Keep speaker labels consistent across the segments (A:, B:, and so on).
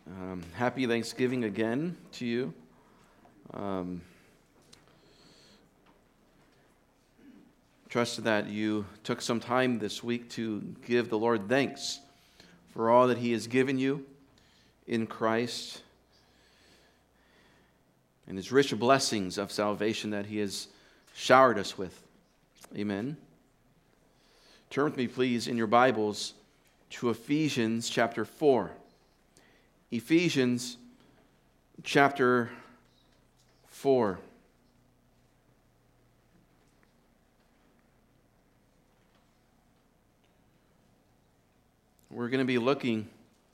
A: Happy Thanksgiving again to you. Trust that you took some time this week to give the Lord thanks for all that He has given you in Christ and His rich blessings of salvation that He has showered us with. Amen. Turn with me, please, in your Bibles to Ephesians chapter 4. Ephesians chapter 4. We're going to be looking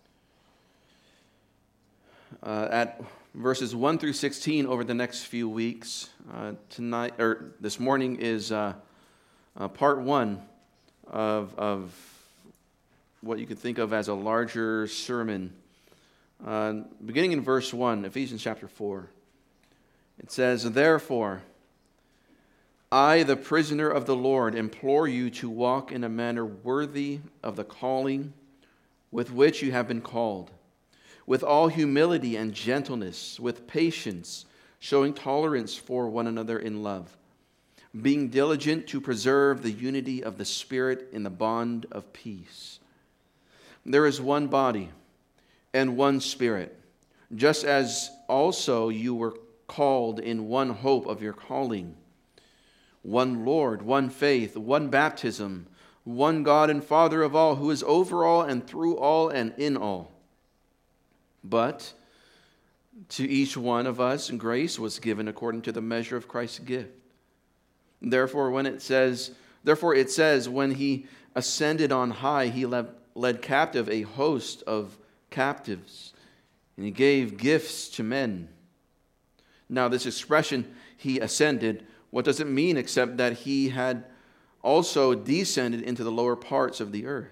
A: at verses 1 through 16 over the next few weeks. This morning is part 1 of what you could think of as a larger sermon. Beginning in verse 1, Ephesians chapter 4, it says, "Therefore, I, the prisoner of the Lord, implore you to walk in a manner worthy of the calling with which you have been called, with all humility and gentleness, with patience, showing tolerance for one another in love, being diligent to preserve the unity of the Spirit in the bond of peace. There is one body and one Spirit, just as also you were called in one hope of your calling. One Lord, one faith, one baptism, one God and Father of all, who is over all and through all and in all. But to each one of us grace was given according to the measure of Christ's gift. Therefore it says, when He ascended on high, He led captive a host of captives, and He gave gifts to men. Now this expression, He ascended, what does it mean except that He had also descended into the lower parts of the earth?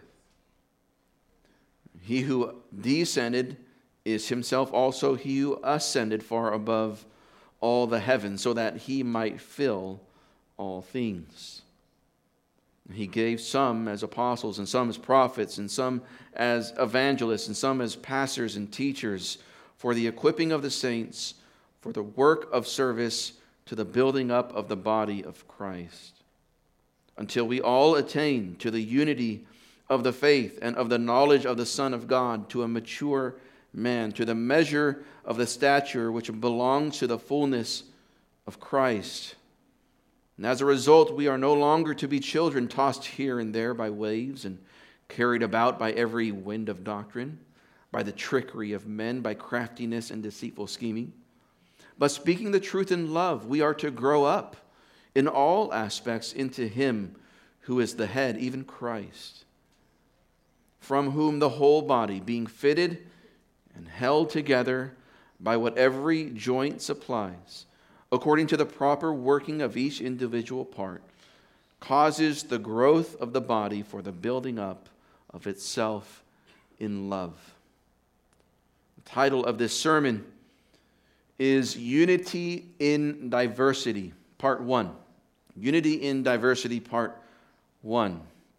A: He who descended is Himself also He who ascended far above all the heavens, so that He might fill all things. He gave some as apostles, and some as prophets, and some as evangelists, and some as pastors and teachers, for the equipping of the saints, for the work of service, to the building up of the body of Christ, until we all attain to the unity of the faith and of the knowledge of the Son of God, to a mature man, to the measure of the stature which belongs to the fullness of Christ. And as a result, we are no longer to be children tossed here and there by waves and carried about by every wind of doctrine, by the trickery of men, by craftiness and deceitful scheming. But speaking the truth in love, we are to grow up in all aspects into Him who is the head, even Christ, from whom the whole body, being fitted and held together by what every joint supplies, according to the proper working of each individual part, causes the growth of the body for the building up of itself in love." The title of this sermon is Unity in Diversity, Part 1. Unity in Diversity, Part 1.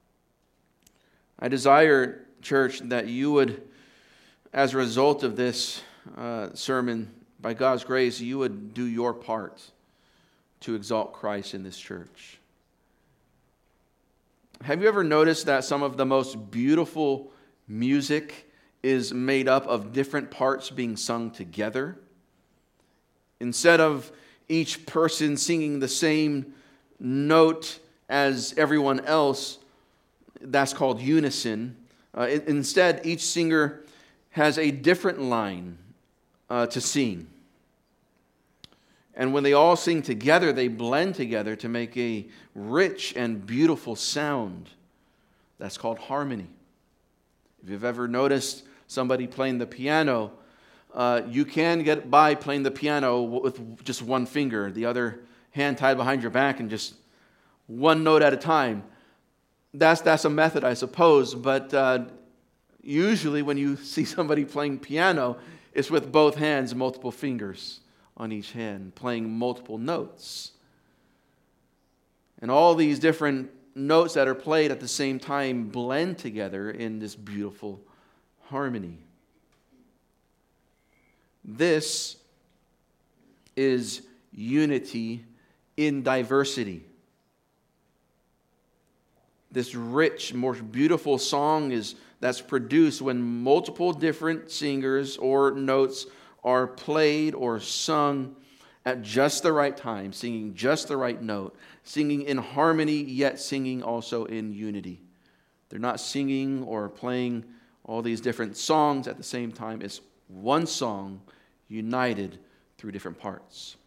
A: I desire, church, that you would, as a result of this sermon, by God's grace, you would do your part to exalt Christ in this church. Have you ever noticed that some of the most beautiful music is made up of different parts being sung together? Instead of each person singing the same note as everyone else, that's called unison. Instead, each singer has a different line to sing. And when they all sing together, they blend together to make a rich and beautiful sound. That's called harmony. If you've ever noticed somebody playing the piano, you can get by playing the piano with just one finger, the other hand tied behind your back, and just one note at a time. That's a method, I suppose, but usually when you see somebody playing piano, it's with both hands, multiple fingers on each hand, playing multiple notes. And all these different notes that are played at the same time blend together in this beautiful harmony. This is unity in diversity. This rich, more beautiful song that's produced when multiple different singers or notes are played or sung at just the right time, singing just the right note, singing in harmony, yet singing also in unity. They're not singing or playing all these different songs at the same time. It's one song united through different parts.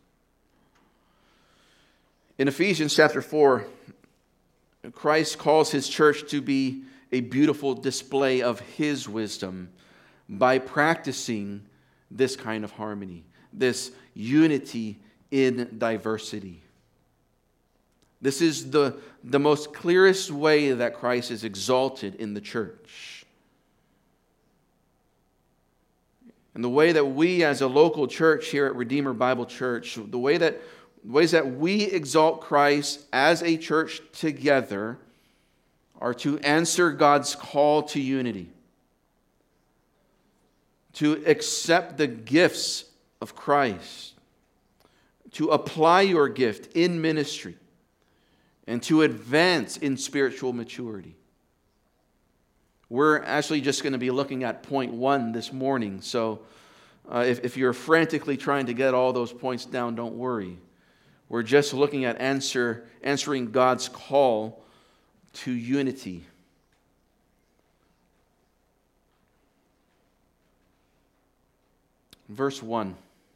A: In Ephesians chapter 4, Christ calls his church to be a beautiful display of his wisdom by practicing this kind of harmony, this unity in diversity. This is the most clearest way that Christ is exalted in the church. And the way that we as a local church here at Redeemer Bible Church, the ways that we exalt Christ as a church together are to answer God's call to unity, to accept the gifts of Christ, to apply your gift in ministry, and to advance in spiritual maturity. We're actually just going to be looking at point 1 this morning, so if you're frantically trying to get all those points down, don't worry. We're just looking at answering God's call to unity. Verse 1,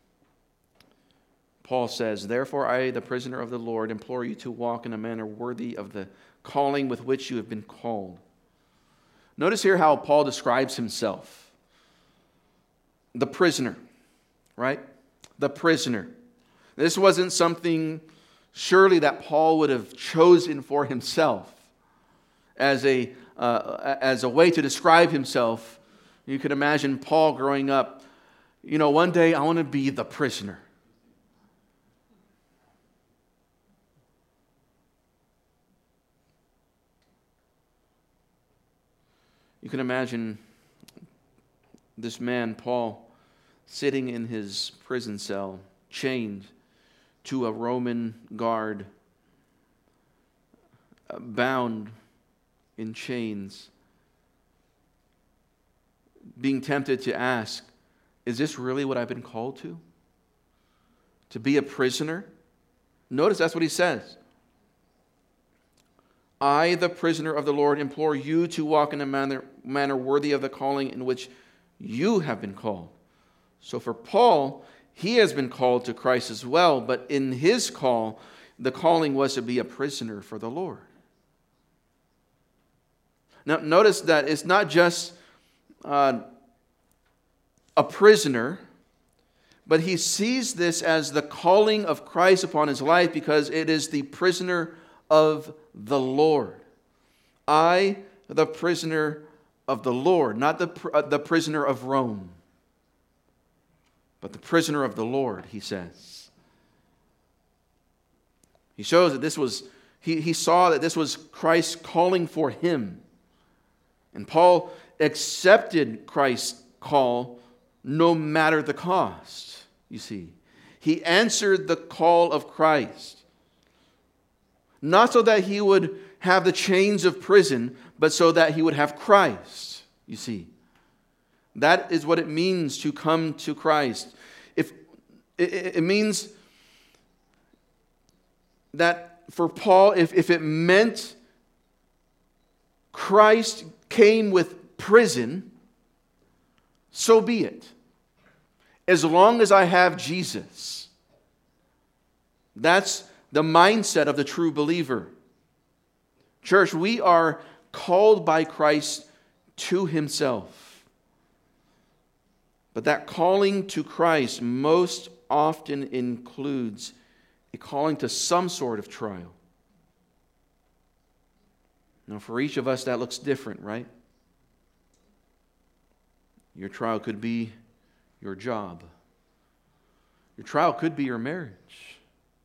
A: Paul says, "Therefore I, the prisoner of the Lord, implore you to walk in a manner worthy of the calling with which you have been called." Notice here how Paul describes himself. The prisoner, right? The prisoner. This wasn't something surely that Paul would have chosen for himself as a way to describe himself. You could imagine Paul growing up, one day I want to be the prisoner. You can imagine this man, Paul, sitting in his prison cell, chained to a Roman guard, bound in chains, being tempted to ask, is this really what I've been called to? To be a prisoner? Notice that's what he says. I, the prisoner of the Lord, implore you to walk in a manner worthy of the calling in which you have been called. So for Paul, he has been called to Christ as well, but in his call, the calling was to be a prisoner for the Lord. Now, notice that it's not just a prisoner, but he sees this as the calling of Christ upon his life because it is the prisoner of the Lord. I, the prisoner of the Lord, not the prisoner of Rome, but the prisoner of the Lord, he says. He shows that this was, he saw that this was Christ calling for him. And Paul accepted Christ's call no matter the cost, you see. He answered the call of Christ. Not so that he would have the chains of prison, but so that he would have Christ, you see. That is what it means to come to Christ. It means that for Paul, if it meant Christ came with prison, so be it. As long as I have Jesus. That's the mindset of the true believer. Church, we are called by Christ to himself. But that calling to Christ most often includes a calling to some sort of trial. Now, for each of us, that looks different, right? Your trial could be your job. Your trial could be your marriage.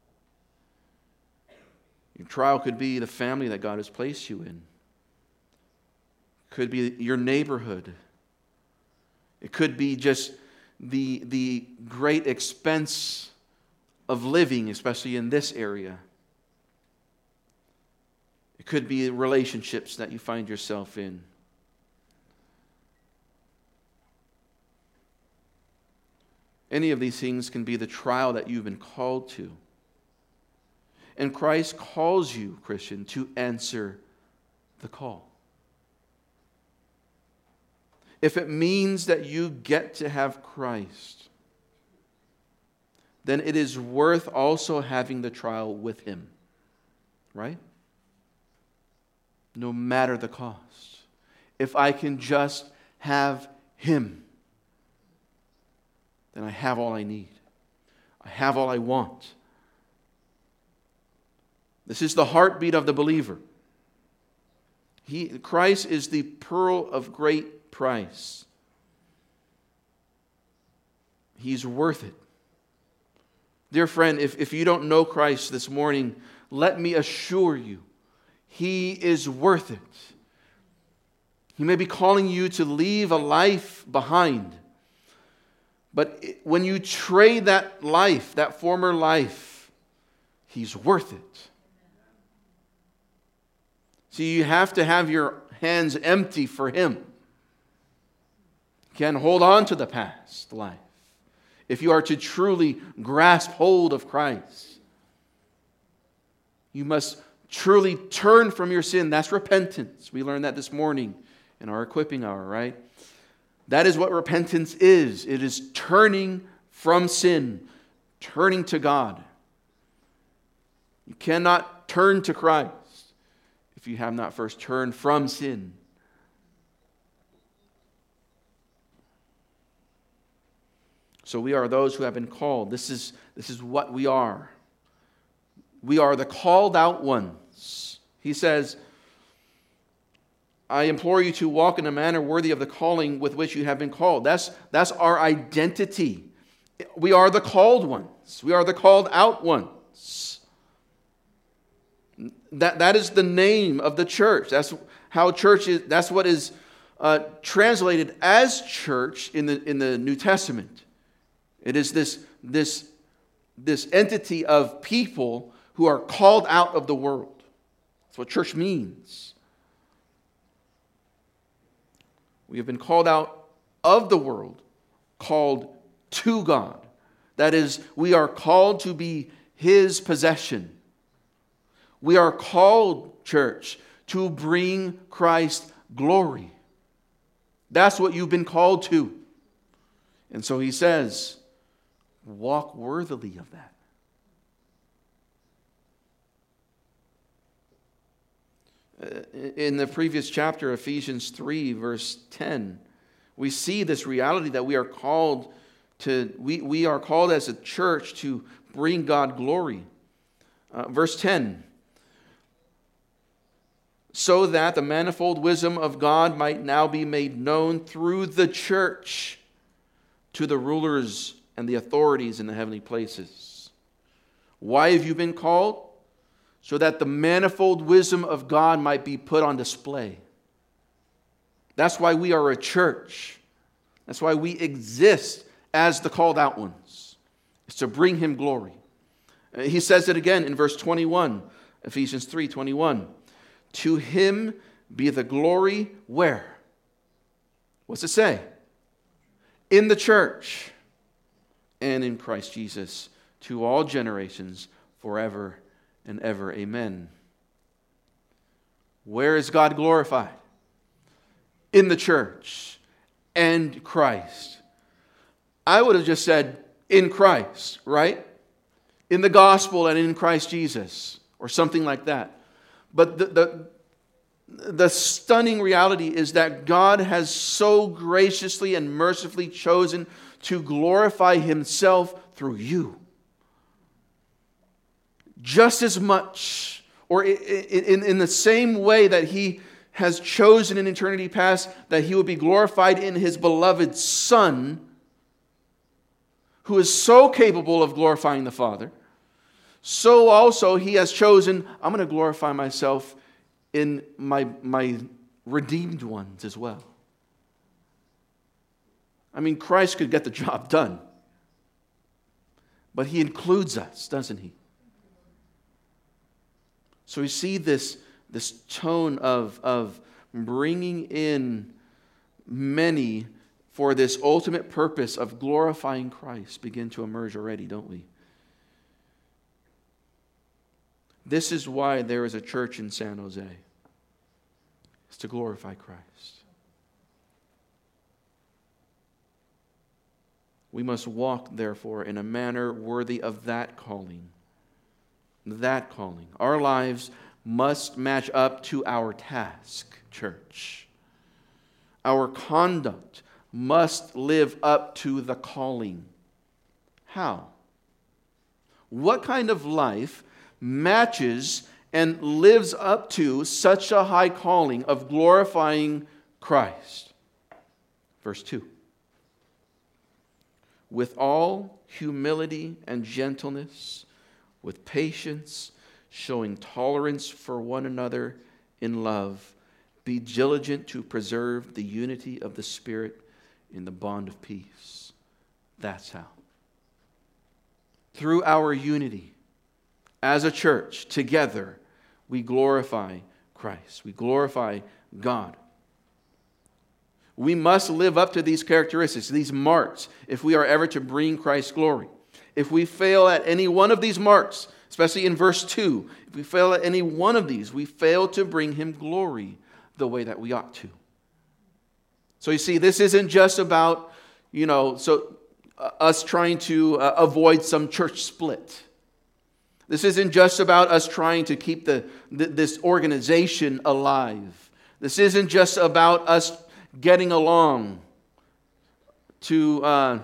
A: Your trial could be the family that God has placed you in. It could be your neighborhood. It could be just the great expense of living, especially in this area. It could be relationships that you find yourself in. Any of these things can be the trial that you've been called to. And Christ calls you, Christian, to answer the call. If it means that you get to have Christ, then it is worth also having the trial with Him. Right? No matter the cost. If I can just have Him, then I have all I need. I have all I want. This is the heartbeat of the believer. Christ is the pearl of great price. He's worth it. Dear friend, if you don't know Christ this morning, let me assure you, He is worth it. He may be calling you to leave a life behind. But when you trade that life, that former life, He's worth it. See, you have to have your hands empty for Him. You can't hold on to the past life if you are to truly grasp hold of Christ. You must truly turn from your sin. That's repentance. We learned that this morning in our equipping hour, right? That is what repentance is. It is turning from sin, turning to God. You cannot turn to Christ if you have not first turned from sin. So we are those who have been called. This is what we are. We are the called out ones. He says, I implore you to walk in a manner worthy of the calling with which you have been called. That's our identity. We are the called ones. We are the called out ones. That is the name of the church. That's how church is. That's what is translated as church in the New Testament. It is this entity of people who are called out of the world. That's what church means. We have been called out of the world, called to God. That is, we are called to be His possession. We are called, church, to bring Christ glory. That's what you've been called to. And so he says, walk worthily of that. In the previous chapter, Ephesians 3, verse 10, we see this reality that we are called to, we are called as a church to bring God glory. Verse 10, so that the manifold wisdom of God might now be made known through the church to the rulers and the authorities in the heavenly places. Why have you been called? So that the manifold wisdom of God might be put on display. That's why we are a church. That's why we exist as the called out ones. It's to bring Him glory. He says it again in verse 21, Ephesians 3:21. To Him be the glory where? What's it say? In the church and in Christ Jesus to all generations forever and ever. Amen. Where is God glorified? In the church and Christ. I would have just said in Christ, right? In the gospel and in Christ Jesus, or something like that. But the stunning reality is that God has so graciously and mercifully chosen to glorify Himself through you. Just as much, or in the same way that He has chosen in eternity past that He will be glorified in His beloved Son, who is so capable of glorifying the Father, so also He has chosen, I'm going to glorify myself in my redeemed ones as well. I mean, Christ could get the job done. But he includes us, doesn't he? So we see this tone of bringing in many for this ultimate purpose of glorifying Christ begin to emerge already, don't we? This is why there is a church in San Jose. It's to glorify Christ. We must walk, therefore, in a manner worthy of that calling. That calling. Our lives must match up to our task, church. Our conduct must live up to the calling. How? What kind of life matches and lives up to such a high calling of glorifying Christ? Verse 2. With all humility and gentleness, with patience, showing tolerance for one another in love, be diligent to preserve the unity of the Spirit in the bond of peace. That's how. Through our unity as a church, together, we glorify Christ. We glorify God. We must live up to these characteristics, these marks, if we are ever to bring Christ glory. If we fail at any one of these marks, especially in verse 2, if we fail at any one of these, we fail to bring him glory the way that we ought to. So you see, this isn't just about, us trying to avoid some church split. This isn't just about us trying to keep this organization alive. This isn't just about us getting along to,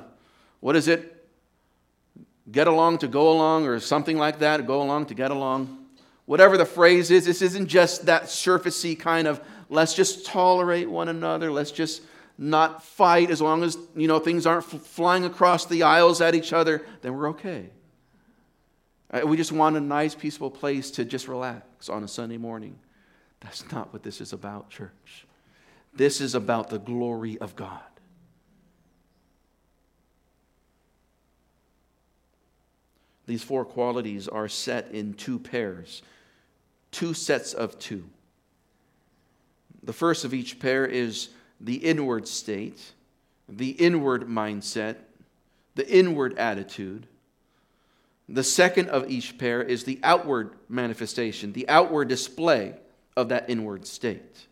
A: get along to go along or something like that, go along to get along. Whatever the phrase is, this isn't just that surfacey kind of, let's just tolerate one another, let's just not fight as long as, things aren't flying across the aisles at each other, then we're okay. We just want a nice, peaceful place to just relax on a Sunday morning. That's not what this is about, church. This is about the glory of God. These four qualities are set in two pairs, two sets of two. The first of each pair is the inward state, the inward mindset, the inward attitude. The second of each pair is the outward manifestation, the outward display of that inward state.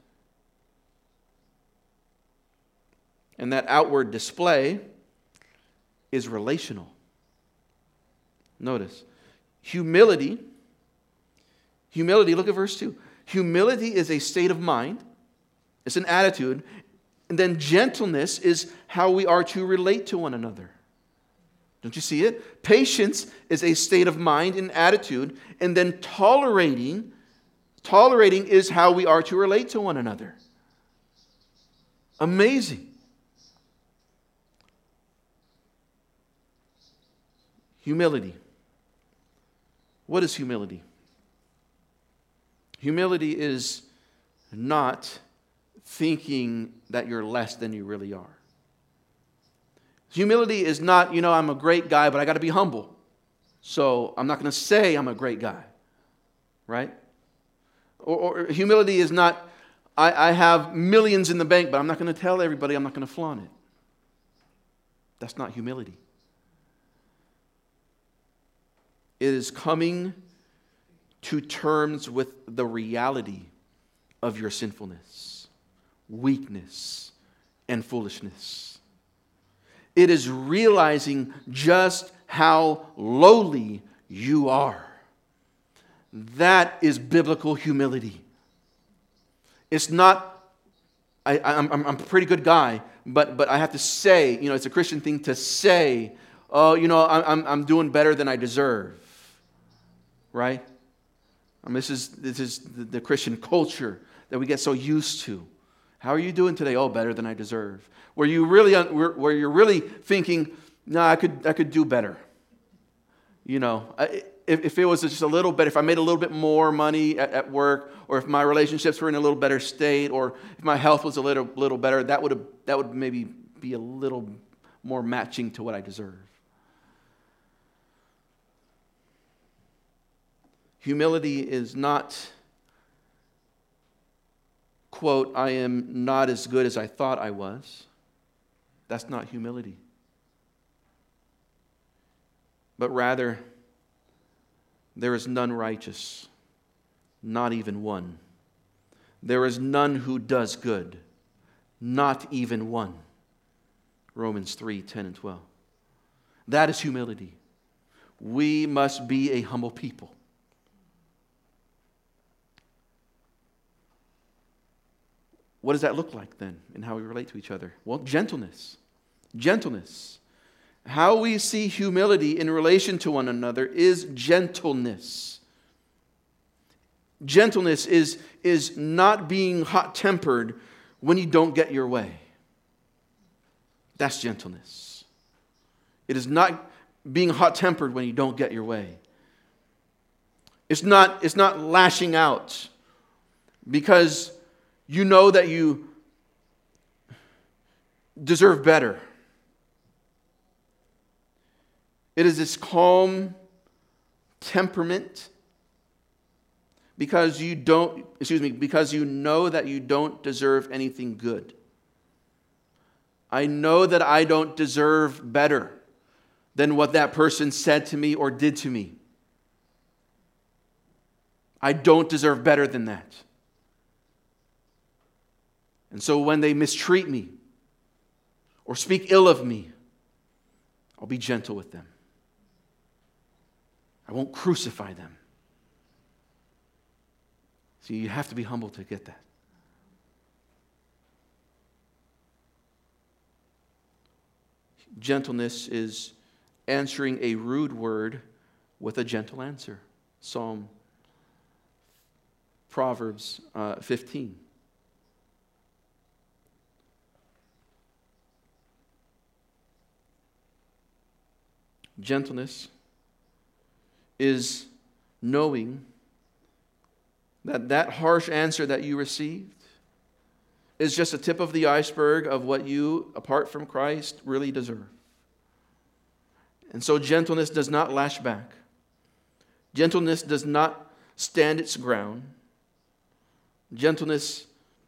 A: And that outward display is relational. Notice, humility, look at verse 2. Humility is a state of mind, it's an attitude, and then gentleness is how we are to relate to one another. Don't you see it? Patience is a state of mind and attitude, and then tolerating is how we are to relate to one another. Amazing. Humility. What is humility? Humility is not thinking that you're less than you really are. Humility is not, I'm a great guy, but I got to be humble. So I'm not going to say I'm a great guy. Right? Or humility is not, I have millions in the bank, but I'm not going to tell everybody, I'm not going to flaunt it. That's not humility. It is coming to terms with the reality of your sinfulness, weakness, and foolishness. It is realizing just how lowly you are. That is biblical humility. It's not, I'm a pretty good guy, but I have to say, it's a Christian thing to say, I'm doing better than I deserve. Right? This is the Christian culture that we get so used to. How are you doing today? Oh, better than I deserve. Where you're really thinking, no, I could do better. If it was just a little bit, if I made a little bit more money at work, or if my relationships were in a little better state, or if my health was a little better, that would maybe be a little more matching to what I deserve. Humility is not, quote, I am not as good as I thought I was. That's not humility. But rather, there is none righteous, not even one. There is none who does good, not even one. Romans 3:10 and 12. That is humility. We must be a humble people. What does that look like then in how we relate to each other? Well, gentleness. Gentleness. How we see humility in relation to one another is gentleness. Gentleness is not being hot-tempered when you don't get your way. That's gentleness. It is not being hot-tempered when you don't get your way. It's not lashing out because you know that you deserve better. It is this calm temperament because you know that you don't deserve anything good. I know that I don't deserve better than what that person said to me or did to me. I don't deserve better than that. And so when they mistreat me or speak ill of me, I'll be gentle with them. I won't crucify them. See, you have to be humble to get that. Gentleness is answering a rude word with a gentle answer. Proverbs 15. Gentleness is knowing that harsh answer that you received is just a tip of the iceberg of what you, apart from Christ, really deserve. And so gentleness does not lash back. Gentleness does not stand its ground. Gentleness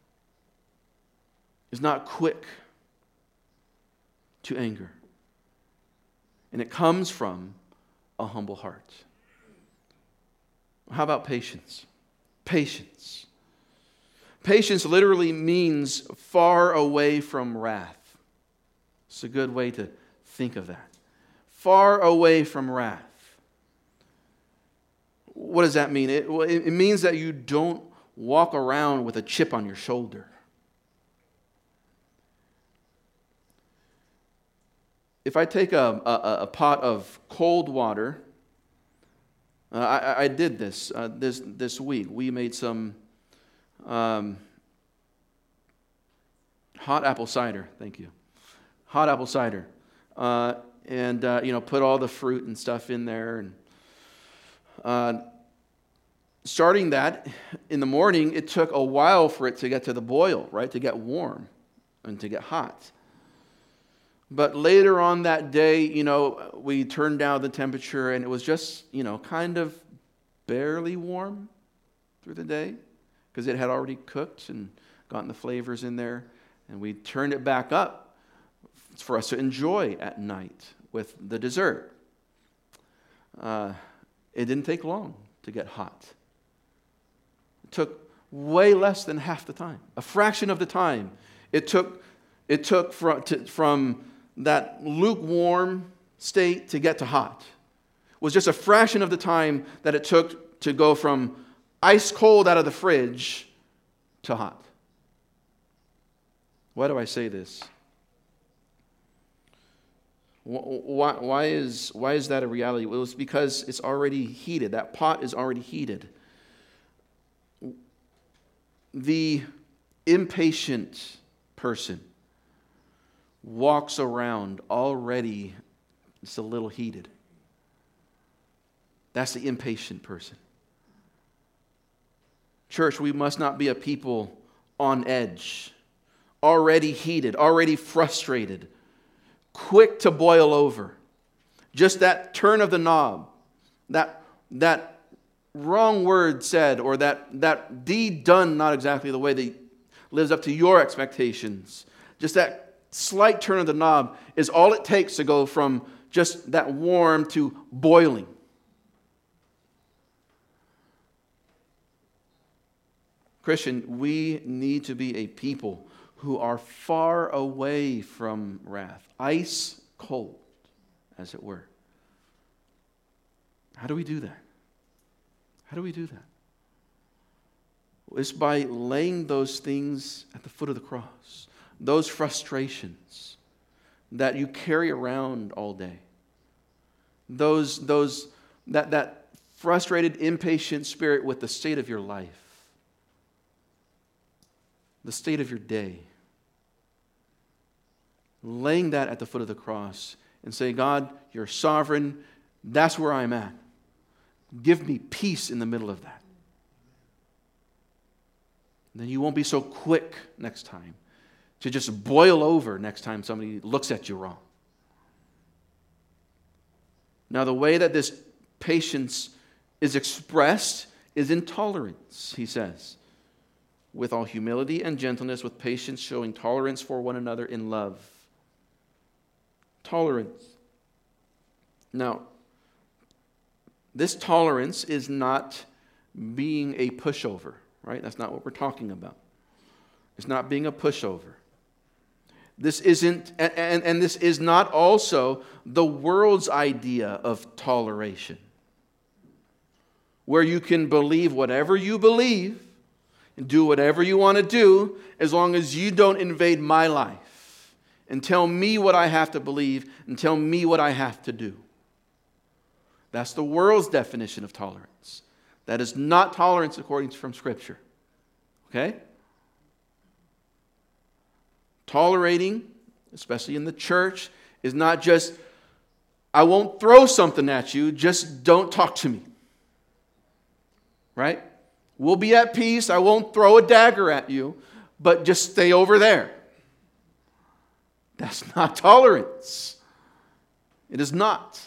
A: is not quick to anger. And it comes from a humble heart. How about patience? Patience. Patience literally means far away from wrath. It's a good way to think of that. Far away from wrath. What does that mean? It means that you don't walk around with a chip on your shoulder. If I take a pot of cold water, I did this week. We made some hot apple cider. Thank you. Hot apple cider. And put all the fruit and stuff in there. And starting that in the morning, it took a while for it to get to the boil, right? To get warm and to get hot. But later on that day, we turned down the temperature and it was just, kind of barely warm through the day because it had already cooked and gotten the flavors in there. And we turned it back up for us to enjoy at night with the dessert. It didn't take long to get hot. It took way less than half the time, a fraction of the time it took from that lukewarm state to get to hot. It was just a fraction of the time that it took to go from ice cold out of the fridge to hot. Why do I say this? Why is that a reality? Well, it's because it's already heated. That pot is already heated. The impatient person walks around already just a little heated. That's the impatient person. Church, we must not be a people on edge, already heated, already frustrated, quick to boil over. Just that turn of the knob, that wrong word said, or that deed done not exactly the way that lives up to your expectations. Just that slight turn of the knob is all it takes to go from just that warm to boiling. Christian, we need to be a people who are far away from wrath, ice cold, as it were. How do we do that? How do we do that? It's by laying those things at the foot of the cross, those frustrations that you carry around all day, that frustrated, impatient spirit with the state of your life, the state of your day. Laying that at the foot of the cross and say, God, you're sovereign. That's where I'm at. Give me peace in the middle of that. Then you won't be so quick next time to just boil over next time somebody looks at you wrong. Now, the way that this patience is expressed is in tolerance, he says. With all humility and gentleness, with patience, showing tolerance for one another in love. Tolerance. Now, this tolerance is not being a pushover, right? That's not what we're talking about. It's not being a pushover. This isn't, and this is not also the world's idea of toleration, where you can believe whatever you believe and do whatever you want to do as long as you don't invade my life and tell me what I have to believe and tell me what I have to do. That's the world's definition of tolerance. That is not tolerance according from Scripture. Okay? Tolerating, especially in the church, is not just, I won't throw something at you, just don't talk to me. Right? We'll be at peace. I won't throw a dagger at you, but just stay over there. That's not tolerance. It is not.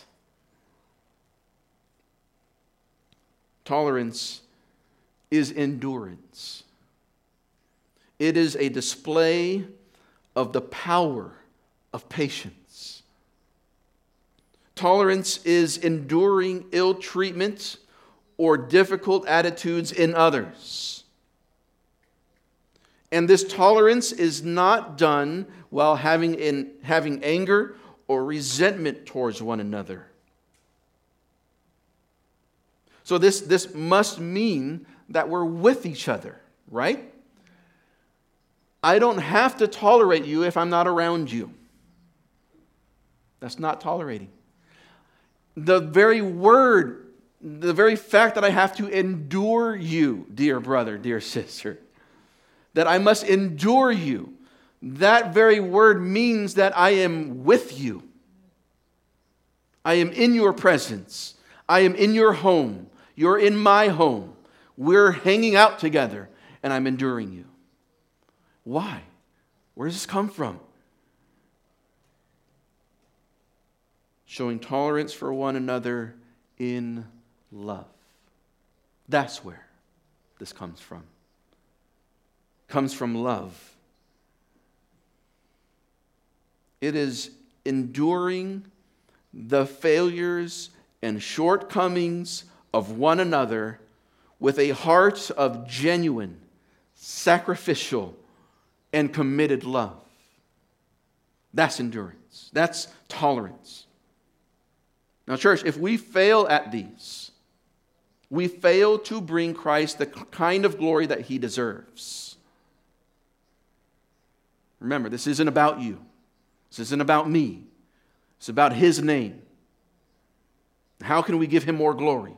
A: Tolerance is endurance. It is a display of the power of patience. Tolerance is enduring ill treatment or difficult attitudes in others. And this tolerance is not done while having anger or resentment towards one another. So this must mean that we're with each other, right? I don't have to tolerate you if I'm not around you. That's not tolerating. The very fact that I have to endure you, dear brother, dear sister, that I must endure you, that very word means that I am with you. I am in your presence. I am in your home. You're in my home. We're hanging out together, and I'm enduring you. Why? Where does this come from? Showing tolerance for one another in love. That's where this comes from. Comes from love. It is enduring the failures and shortcomings of one another with a heart of genuine, sacrificial, and committed love. That's endurance. That's tolerance. Now, church, if we fail at these, we fail to bring Christ the kind of glory that he deserves. Remember, this isn't about you. This isn't about me. It's about his name. How can we give him more glory?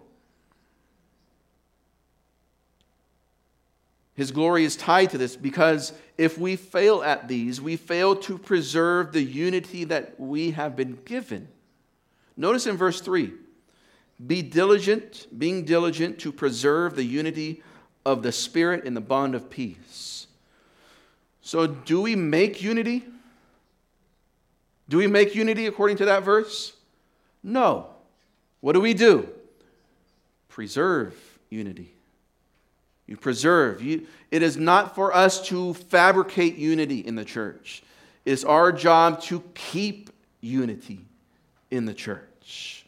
A: His glory is tied to this because if we fail at these, we fail to preserve the unity that we have been given. Notice in verse 3, being diligent to preserve the unity of the Spirit in the bond of peace. So do we make unity? Do we make unity according to that verse? No. What do? Preserve unity. You preserve. It is not for us to fabricate unity in the church. It is our job to keep unity in the church.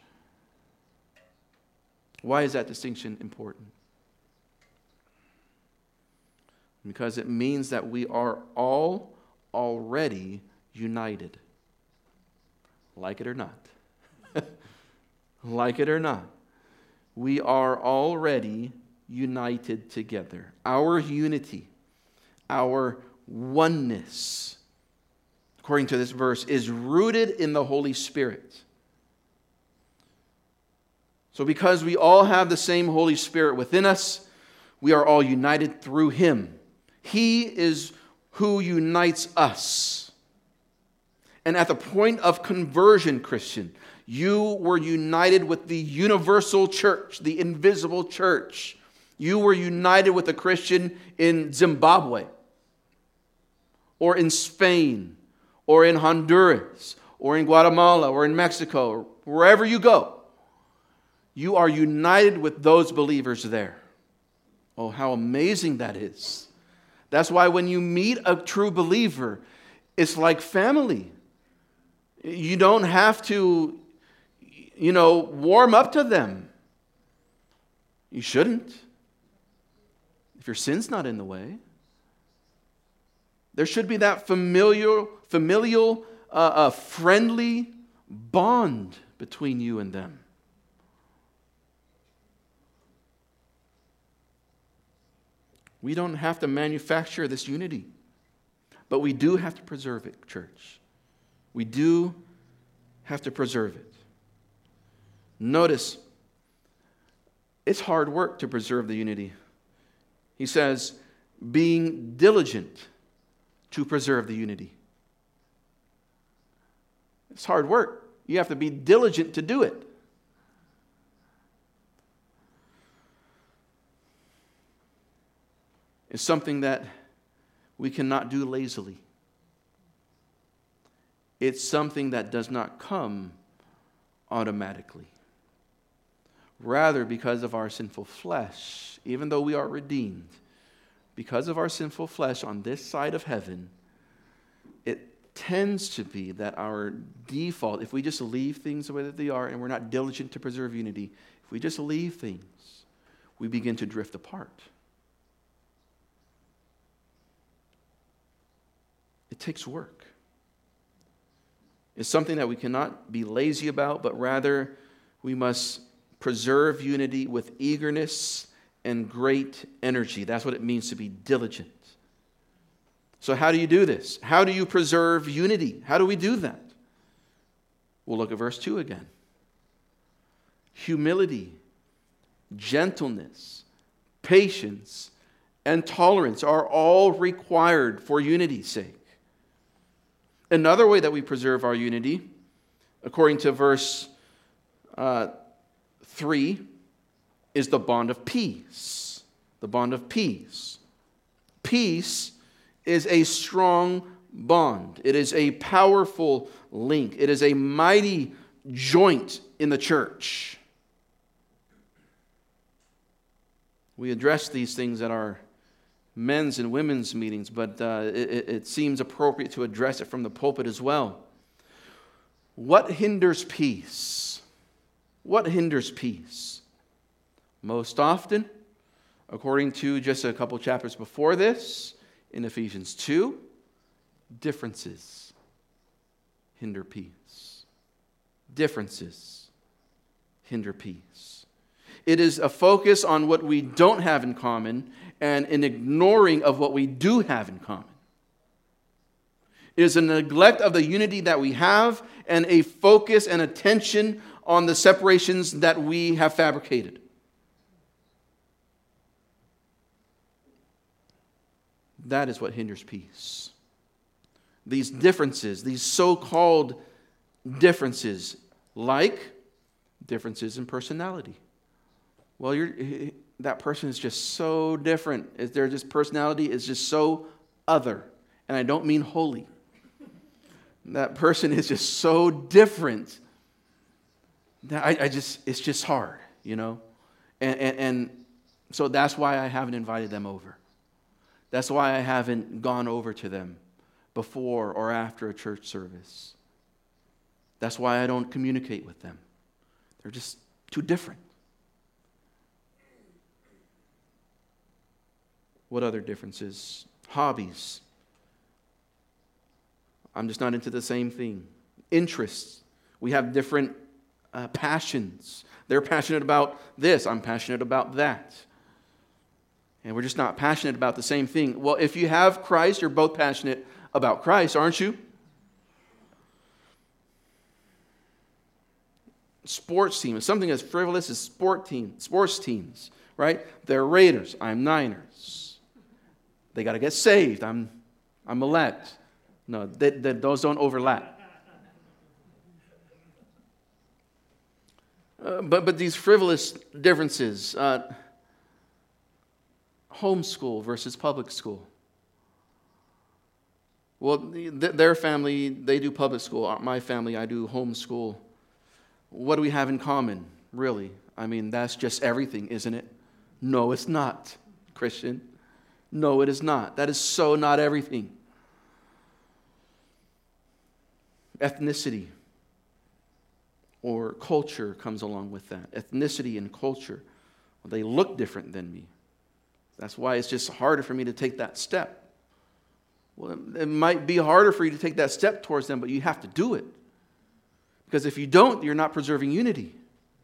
A: Why is that distinction important? Because it means that we are all already united. Like it or not. Like it or not. We are already united together. Our unity, our oneness, according to this verse, is rooted in the Holy Spirit. So because we all have the same Holy Spirit within us, we are all united through Him. He is who unites us. And at the point of conversion, Christian, you were united with the universal church, the invisible church. You were united with a Christian in Zimbabwe, or in Spain, or in Honduras, or in Guatemala, or in Mexico, or wherever you go. You are united with those believers there. Oh, how amazing that is. That's why when you meet a true believer, it's like family. You don't have to, warm up to them. You shouldn't. If your sin's not in the way. There should be that familial, friendly bond between you and them. We don't have to manufacture this unity, but we do have to preserve it, church. We do have to preserve it. Notice, it's hard work to preserve the unity. He says, being diligent to preserve the unity. It's hard work. You have to be diligent to do it. It's something that we cannot do lazily. It's something that does not come automatically. Rather, because of our sinful flesh, even though we are redeemed, because of our sinful flesh on this side of heaven, it tends to be that our default, if we just leave things the way that they are and we're not diligent to preserve unity, if we just leave things, we begin to drift apart. It takes work. It's something that we cannot be lazy about, but rather we must preserve unity with eagerness and great energy. That's what it means to be diligent. So how do you do this? How do you preserve unity? How do we do that? We'll look at verse 2 again. Humility, gentleness, patience, and tolerance are all required for unity's sake. Another way that we preserve our unity, according to verse 3, is the bond of peace. The bond of peace. Peace is a strong bond. It is a powerful link. It is a mighty joint in the church. We address these things at our men's and women's meetings, but it seems appropriate to address it from the pulpit as well. What hinders peace? What hinders peace? Most often, according to just a couple chapters before this, in Ephesians 2, differences hinder peace. Differences hinder peace. It is a focus on what we don't have in common and an ignoring of what we do have in common. It is a neglect of the unity that we have and a focus and attention on the separations that we have fabricated. That is what hinders peace. These differences, these so-called differences, like differences in personality. Well, that person is just so different. Their just personality is just so other. And I don't mean holy. That person is just so different that it's just hard, you know? And so that's why I haven't invited them over. That's why I haven't gone over to them before or after a church service. That's why I don't communicate with them. They're just too different. What other differences? Hobbies. I'm just not into the same thing. Interests. We have different passions. They're passionate about this. I'm passionate about that. And we're just not passionate about the same thing. Well, if you have Christ, you're both passionate about Christ, aren't you? Sports team. Something as frivolous as sports teams, right? They're Raiders. I'm Niners. They got to get saved. I'm elect. No, those don't overlap. But these frivolous differences, homeschool versus public school. Well, their family, they do public school. My family, I do homeschool. What do we have in common, really? I mean, that's just everything, isn't it? No, it's not, Christian. No, it is not. That is so not everything. Ethnicity or culture comes along with that. Ethnicity and culture, well, they look different than me. That's why it's just harder for me to take that step. Well, it might be harder for you to take that step towards them, but you have to do it. Because if you don't, you're not preserving unity.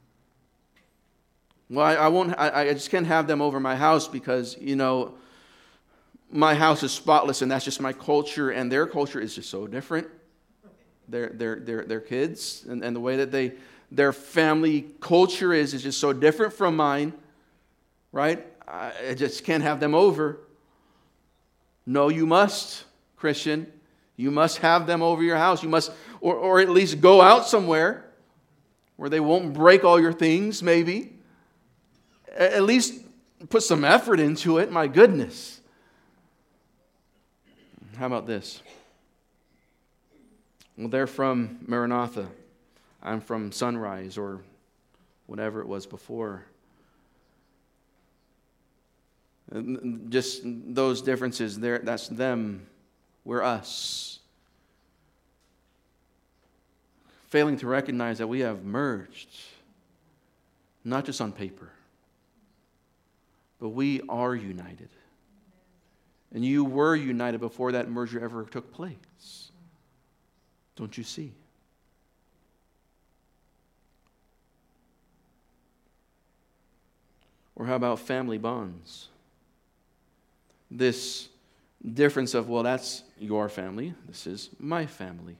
A: Well, I just can't have them over my house because, you know, my house is spotless and that's just my culture, and their culture is just so different. Their kids and the way that their family culture is just so different from mine, right? I just can't have them over. No, you must, Christian. You must have them over your house. You must, or at least go out somewhere where they won't break all your things, maybe. At least put some effort into it. My goodness. How about this? Well, they're from Maranatha. I'm from Sunrise or whatever it was before. Just those differences, that's them, we're us. Failing to recognize that we have merged, not just on paper, but we are united. And you were united before that merger ever took place. Don't you see? Or how about family bonds? This difference of, well, that's your family, this is my family.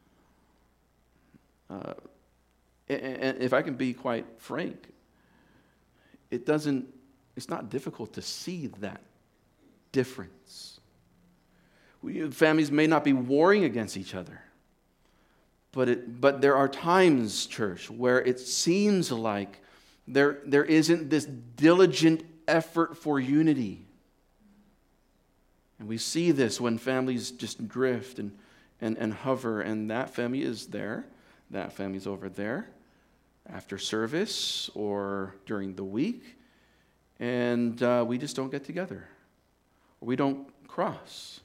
A: And if I can be quite frank, it's not difficult to see that difference. Families may not be warring against each other, but there are times, church, where it seems like there isn't this diligent effort for unity. And we see this when families just drift and hover, and that family is there, that family's over there, after service or during the week, and we just don't get together. We don't cross.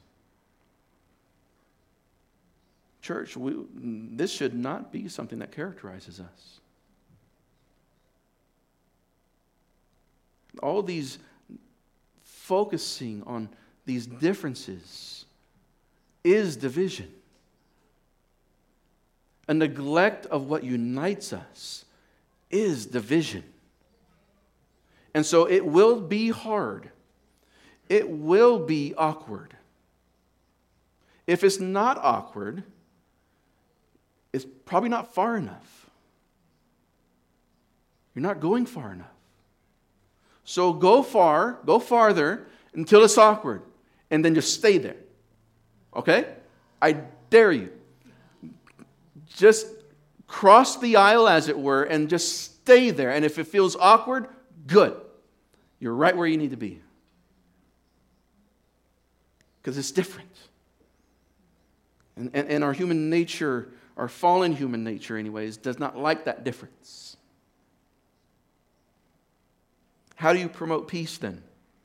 A: Church, this should not be something that characterizes us. All these focusing on these differences is division. A neglect of what unites us is division. And so it will be hard. It will be awkward. If it's not awkward, it's probably not far enough. You're not going far enough. So go farther until it's awkward, and then just stay there. Okay? I dare you. Just cross the aisle, as it were, and just stay there. And if it feels awkward, good. You're right where you need to be. Because it's different. And our human nature, our fallen human nature anyways, does not like that difference. How do you promote peace then?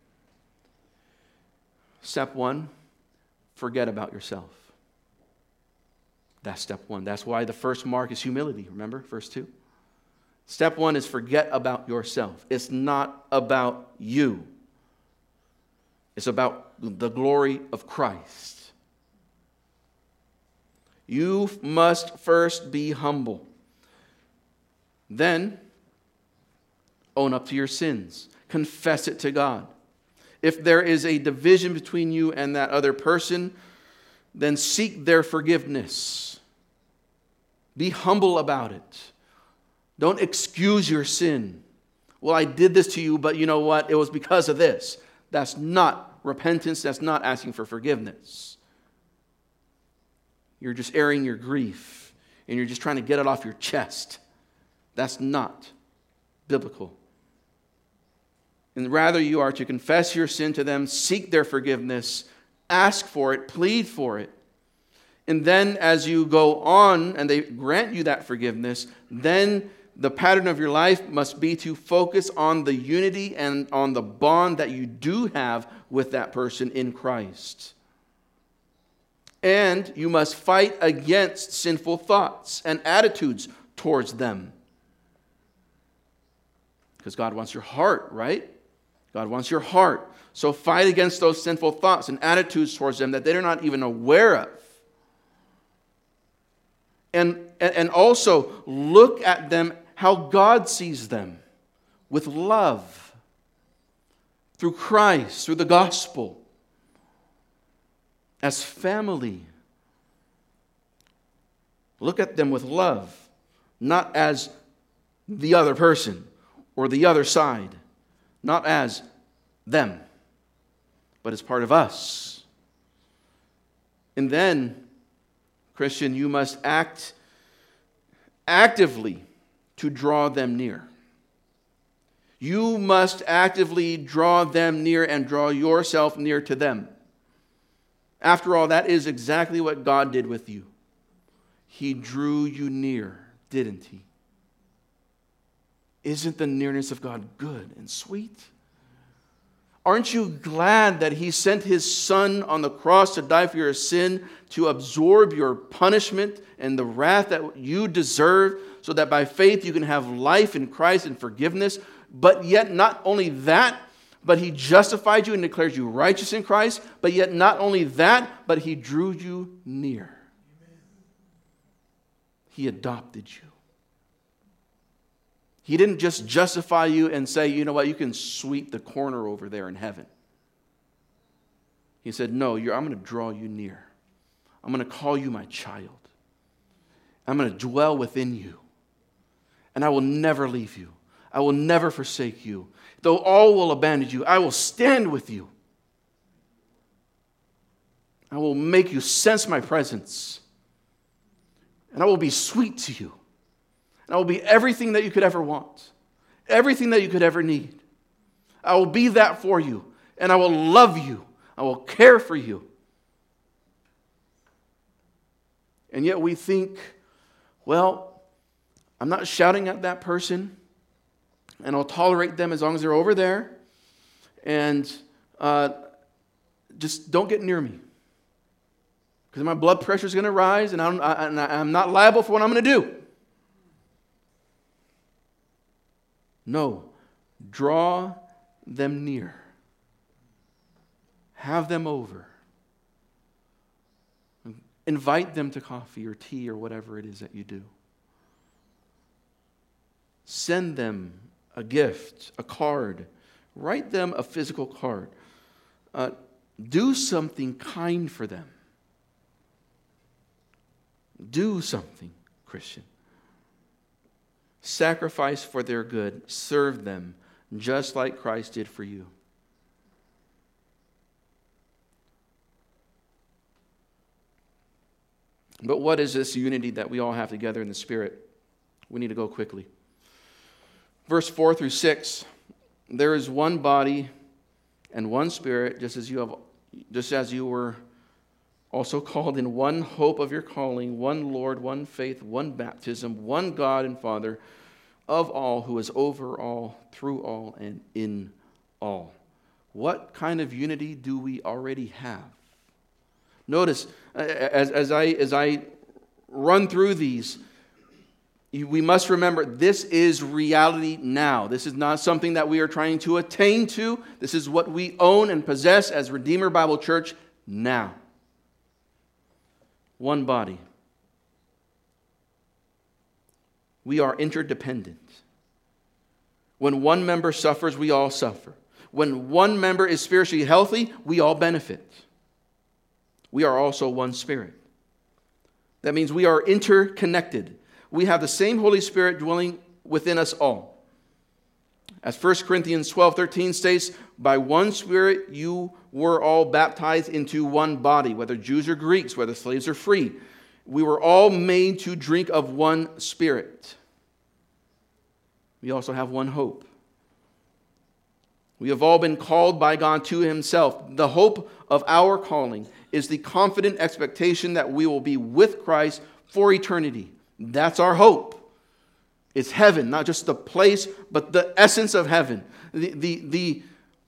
A: Step 1, forget about yourself. That's step 1. That's why the first mark is humility. Remember, verse 2? Step 1 is forget about yourself. It's not about you. It's about the glory of Christ. You must first be humble. Then, own up to your sins. Confess it to God. If there is a division between you and that other person, then seek their forgiveness. Be humble about it. Don't excuse your sin. Well, I did this to you, but you know what? It was because of this. That's not repentance. That's not asking for forgiveness. You're just airing your grief, and you're just trying to get it off your chest. That's not biblical. And rather, you are to confess your sin to them, seek their forgiveness, ask for it, plead for it. And then as you go on and they grant you that forgiveness, then the pattern of your life must be to focus on the unity and on the bond that you do have with that person in Christ. And you must fight against sinful thoughts and attitudes towards them. Because God wants your heart, right? God wants your heart. So fight against those sinful thoughts and attitudes towards them that they're not even aware of. And also look at them how God sees them, with love, through Christ, through the gospel, as family. Look at them with love, not as the other person or the other side, not as them, but as part of us. And then, Christian, you must act actively to draw them near. You must actively draw them near and draw yourself near to them. After all, that is exactly what God did with you. He drew you near, didn't he? Isn't the nearness of God good and sweet? Aren't you glad that he sent his son on the cross to die for your sin, to absorb your punishment and the wrath that you deserve, so that by faith you can have life in Christ and forgiveness? But yet not only that, but he justified you and declares you righteous in Christ. But yet not only that, but he drew you near. He adopted you. He didn't just justify you and say, you know what, you can sweep the corner over there in heaven. He said, no, I'm going to draw you near. I'm going to call you my child. I'm going to dwell within you. And I will never leave you. I will never forsake you. Though all will abandon you, I will stand with you. I will make you sense my presence. And I will be sweet to you. And I will be everything that you could ever want. Everything that you could ever need. I will be that for you. And I will love you. I will care for you. And yet we think, well, I'm not shouting at that person. And I'll tolerate them as long as they're over there. And just don't get near me. Because my blood pressure is going to rise. And I'm not liable for what I'm going to do. No, draw them near. Have them over. Invite them to coffee or tea or whatever it is that you do. Send them a gift, a card. Write them a physical card. Do something kind for them. Do something, Christian. Sacrifice for their good. Serve them just like Christ did for you. But what is this unity that we all have together in the Spirit? We need to go quickly. Verse 4 through 6. There is one body and one Spirit, just as you were also called in one hope of your calling, one Lord, one faith, one baptism, one God and Father of all, who is over all, through all, and in all. What kind of unity do we already have? Notice, as I run through these, we must remember this is reality now. This is not something that we are trying to attain to. This is what we own and possess as Redeemer Bible Church now. One body. We are interdependent. When one member suffers, we all suffer. When one member is spiritually healthy, we all benefit. We are also one spirit. That means we are interconnected. We have the same Holy Spirit dwelling within us all. As 1 Corinthians 12:13 states, by one Spirit you were all baptized into one body, whether Jews or Greeks, whether slaves or free. We were all made to drink of one Spirit. We also have one hope. We have all been called by God to Himself. The hope of our calling is the confident expectation that we will be with Christ for eternity. That's our hope. It's heaven, not just the place, but the essence of heaven. The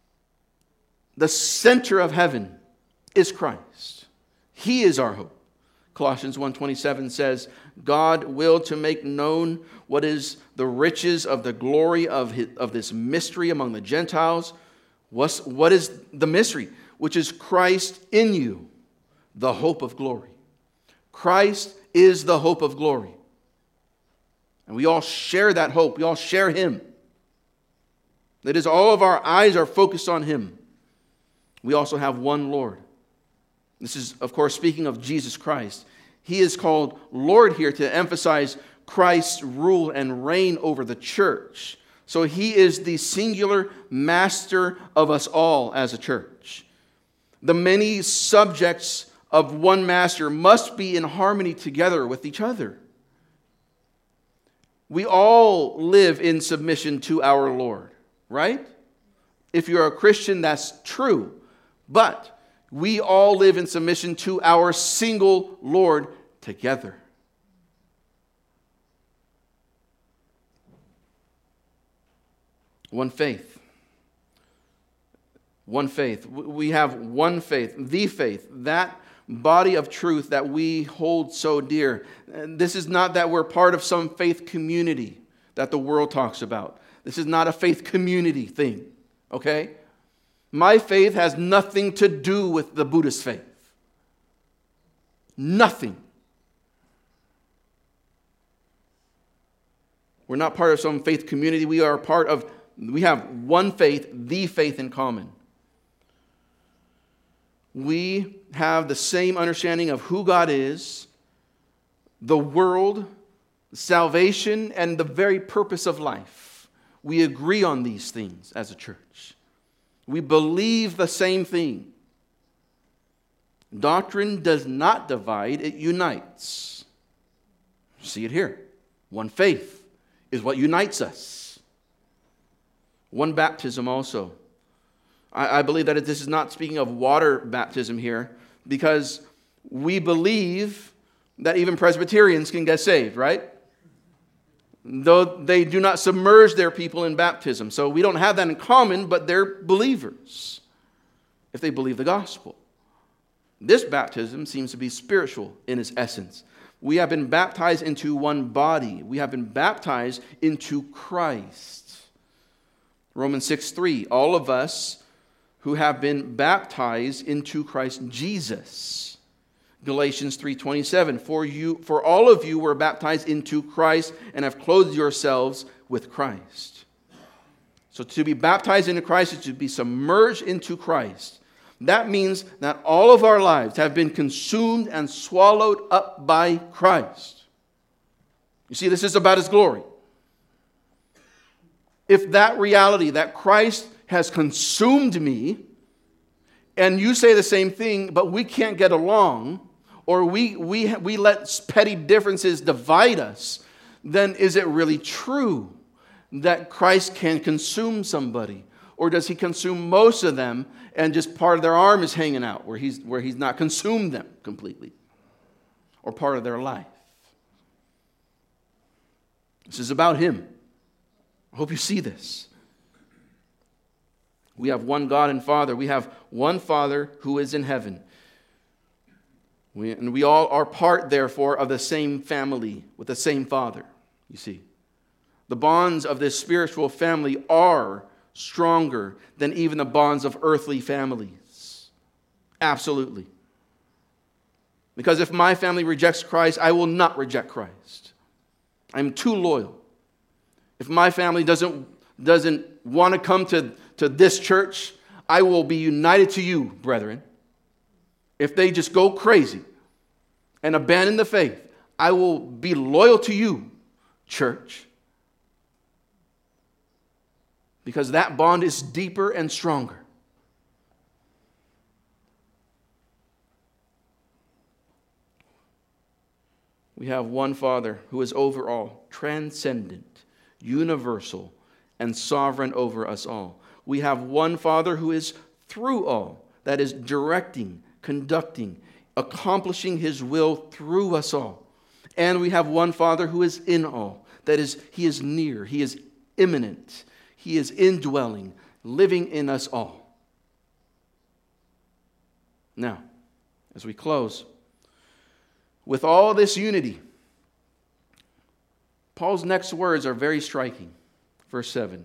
A: center of heaven is Christ. He is our hope. Colossians 1:27 says, God willed to make known what is the riches of the glory of this mystery among the Gentiles. What is the mystery? Which is Christ in you, the hope of glory. Christ is the hope of glory. And we all share that hope. We all share Him. That is, all of our eyes are focused on Him. We also have one Lord. This is, of course, speaking of Jesus Christ. He is called Lord here to emphasize Christ's rule and reign over the church. So He is the singular master of us all as a church. The many subjects of one master must be in harmony together with each other. We all live in submission to our Lord, right? If you're a Christian, that's true. But we all live in submission to our single Lord together. One faith. One faith. We have one faith, the faith, that body of truth that we hold so dear. And this is not that we're part of some faith community that the world talks about. This is not a faith community thing, okay? My faith has nothing to do with the Buddhist faith. Nothing. We're not part of some faith community. We have one faith, the faith in common. We have the same understanding of who God is, the world, salvation, and the very purpose of life. We agree on these things as a church. We believe the same thing. Doctrine does not divide, it unites. See it here. One faith is what unites us. One baptism also. I believe that this is not speaking of water baptism here, because we believe that even Presbyterians can get saved, right? Though they do not submerge their people in baptism. So we don't have that in common, but they're believers if they believe the gospel. This baptism seems to be spiritual in its essence. We have been baptized into one body. We have been baptized into Christ. Romans 6:3, all of us who have been baptized into Christ Jesus. Galatians 3:27, for all of you were baptized into Christ and have clothed yourselves with Christ. So to be baptized into Christ is to be submerged into Christ. That means that all of our lives have been consumed and swallowed up by Christ. You see, this is about His glory. If that reality, that Christ has consumed me, and you say the same thing, but we can't get along, or we let petty differences divide us, then is it really true that Christ can consume somebody? Or does he consume most of them and just part of their arm is hanging out where he's not consumed them completely? Or part of their life? This is about him. I hope you see this. We have one God and Father. We have one Father who is in heaven. We all are part, therefore, of the same family with the same Father, you see. The bonds of this spiritual family are stronger than even the bonds of earthly families. Absolutely. Because if my family rejects Christ, I will not reject Christ. I'm too loyal. If my family doesn't want to come to this church, I will be united to you, brethren. If they just go crazy and abandon the faith, I will be loyal to you, church. Because that bond is deeper and stronger. We have one Father who is over all, transcendent, universal, and sovereign over us all. We have one Father who is through all, that is directing, conducting, accomplishing his will through us all. And we have one Father who is in all, that is, he is near, he is immanent, he is indwelling, living in us all. Now, as we close, with all this unity, Paul's next words are very striking. Verse 7.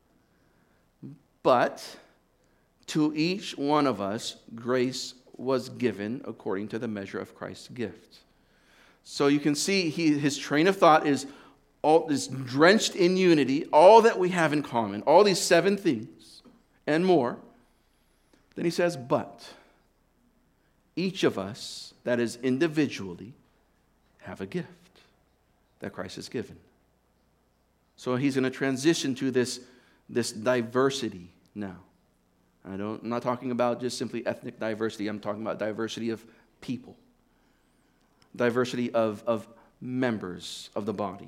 A: But to each one of us grace was given according to the measure of Christ's gift. So you can see his train of thought is drenched in unity, all that we have in common, all these 7 things and more. Then he says, but each of us, that is individually, have a gift that Christ has given. So he's going to transition to this diversity now. I'm not talking about just simply ethnic diversity. I'm talking about diversity of people. Diversity of members of the body.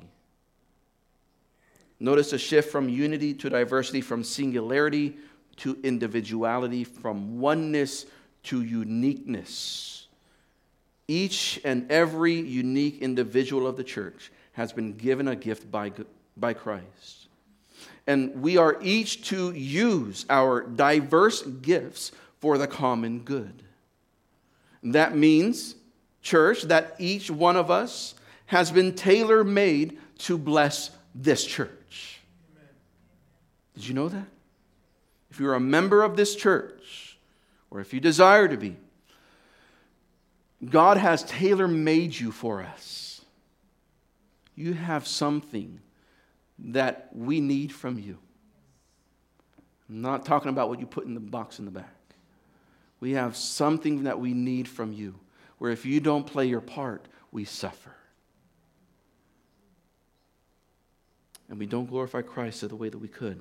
A: Notice a shift from unity to diversity, from singularity to individuality, from oneness to uniqueness. Each and every unique individual of the church has been given a gift by Christ. And we are each to use our diverse gifts for the common good. That means, church, that each one of us has been tailor-made to bless this church. Amen. Did you know that? If you're a member of this church, or if you desire to be, God has tailor-made you for us. You have something that we need from you. I'm not talking about what you put in the box in the back. We have something that we need from you, where if you don't play your part, we suffer. And we don't glorify Christ the way that we could.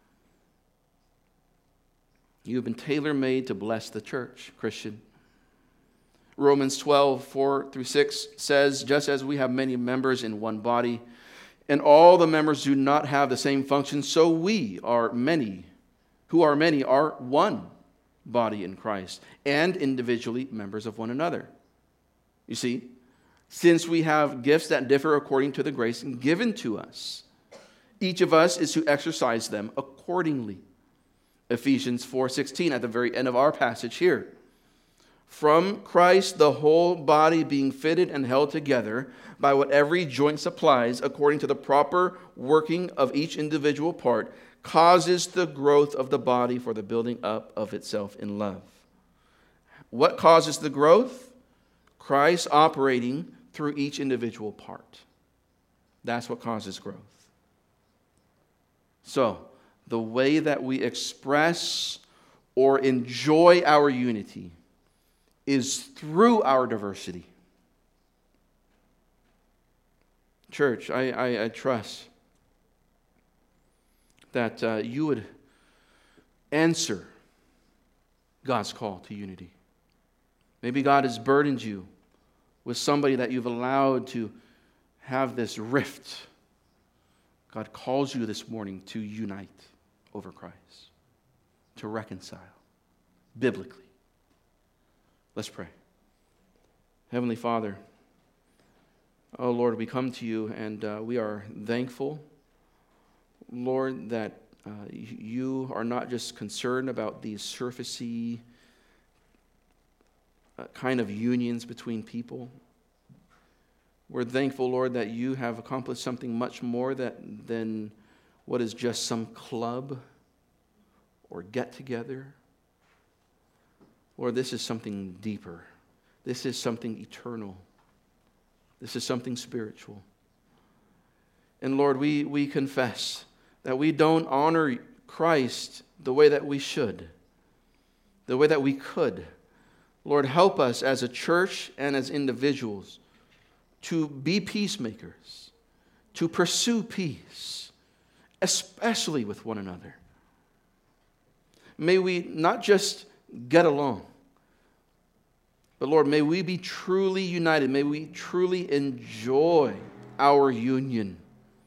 A: You have been tailor-made to bless the church, Christian. Romans 12:4-6 says, just as we have many members in one body, and all the members do not have the same function, so we are many, who are many, are one body in Christ, and individually members of one another. You see, since we have gifts that differ according to the grace given to us, each of us is to exercise them accordingly. Ephesians 4:16 at the very end of our passage here. From Christ, the whole body being fitted and held together by what every joint supplies, according to the proper working of each individual part, causes the growth of the body for the building up of itself in love. What causes the growth? Christ operating through each individual part. That's what causes growth. So, the way that we express or enjoy our unity is through our diversity. Church, I trust that you would answer God's call to unity. Maybe God has burdened you with somebody that you've allowed to have this rift. God calls you this morning to unite over Christ. to reconcile biblically. Let's pray. Heavenly Father, oh Lord, we come to you and we are thankful, Lord, that you are not just concerned about these surfacey kind of unions between people. We're thankful, Lord, that you have accomplished something much more than what is just some club or get-together. Lord, this is something deeper. This is something eternal. This is something spiritual. And Lord, we confess that we don't honor Christ the way that we should, the way that we could. Lord, help us as a church and as individuals to be peacemakers, to pursue peace, especially with one another. May we not just get along, but Lord, may we be truly united. May we truly enjoy our union.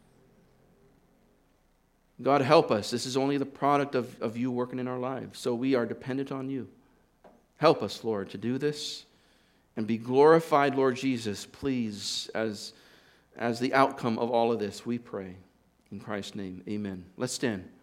A: God, help us. This is only the product of you working in our lives, so we are dependent on you. Help us, Lord, to do this and be glorified, Lord Jesus, please, as the outcome of all of this, we pray. In Christ's name, amen. Let's stand.